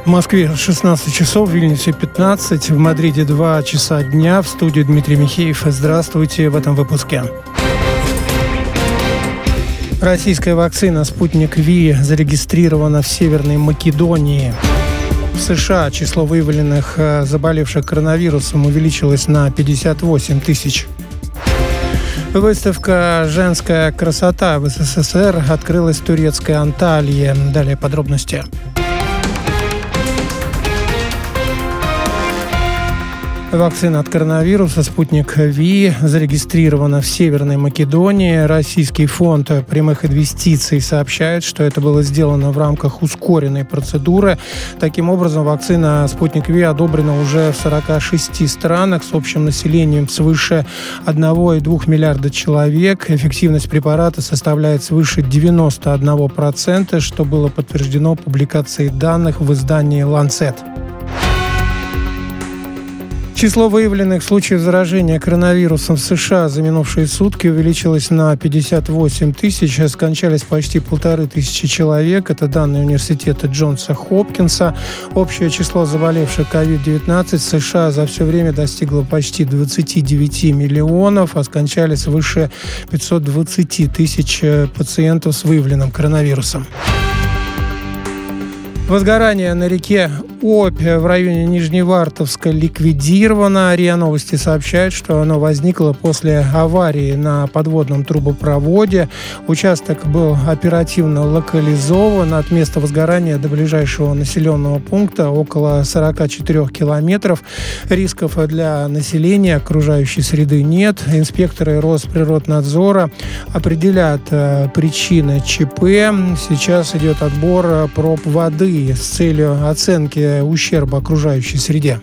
В Москве 16 часов, в Вильнюсе 15, в Мадриде 2 часа дня. В студии Дмитрий Михеев. Здравствуйте в этом выпуске. Российская вакцина «Спутник Ви» зарегистрирована в Северной Македонии. В США число выявленных заболевших коронавирусом увеличилось на 58 тысяч. Выставка «Женская красота» в СССР открылась в турецкой Анталии. Далее подробности. Вакцина от коронавируса «Спутник Ви» зарегистрирована в Северной Македонии. Российский фонд прямых инвестиций сообщает, что это было сделано в рамках ускоренной процедуры. Таким образом, вакцина «Спутник Ви» одобрена уже в 46 странах с общим населением свыше 1,2 миллиарда человек. Эффективность препарата составляет свыше 91%, что было подтверждено публикацией данных в издании «Lancet». Число выявленных случаев заражения коронавирусом в США за минувшие сутки увеличилось на 58 тысяч. Скончались почти 1500 человек. Это данные университета Джонса Хопкинса. Общее число заболевших COVID-19 в США за все время достигло почти 29 миллионов, а скончались свыше 520 тысяч пациентов с выявленным коронавирусом. Возгорание на реке Обь в районе Нижневартовска ликвидировано. РИА Новости сообщает, что оно возникло после аварии на подводном трубопроводе. Участок был оперативно локализован. От места возгорания до ближайшего населенного пункта около 44 километров. Рисков для населения окружающей среды нет. Инспекторы Росприроднадзора определят причины ЧП. Сейчас идет отбор проб воды с целью оценки ущерба окружающей среде.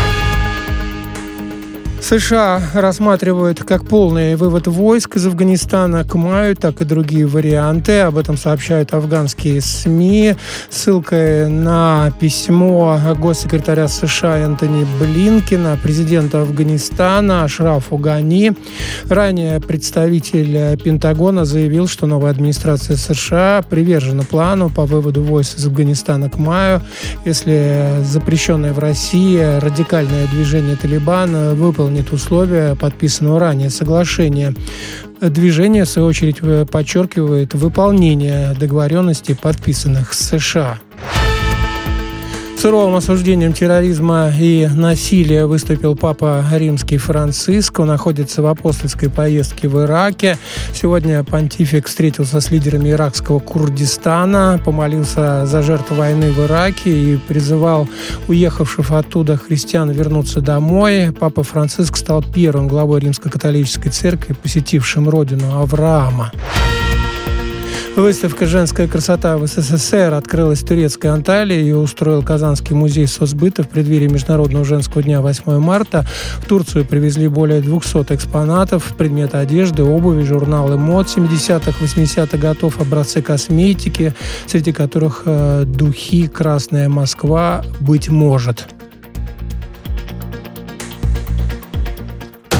США рассматривают как полный вывод войск из Афганистана к маю, так и другие варианты. Об этом сообщают афганские СМИ. Ссылкой на письмо госсекретаря США Энтони Блинкена президента Афганистана Ашрафу Гани. Ранее представитель Пентагона заявил, что новая администрация США привержена плану по выводу войск из Афганистана к маю, если запрещенное в России радикальное движение «Талибан» выполнит условия подписанного ранее соглашения. Движение, в свою очередь, подчеркивает выполнение договоренностей, подписанных с США. Суровым осуждением терроризма и насилия выступил Папа Римский Франциск. Он находится в апостольской поездке в Ираке. Сегодня понтифик встретился с лидерами иракского Курдистана, помолился за жертв войны в Ираке и призывал уехавших оттуда христиан вернуться домой. Папа Франциск стал первым главой Римско-католической церкви, посетившим родину Авраама. Выставка «Женская красота» в СССР открылась в турецкой Анталии. Ее устроил Казанский музей соцбыта в преддверии Международного женского дня 8 марта. В Турцию привезли более 200 экспонатов, предметы одежды, обуви, журналы мод 70-х, 80-х годов, образцы косметики, среди которых духи «Красная Москва», «Быть может».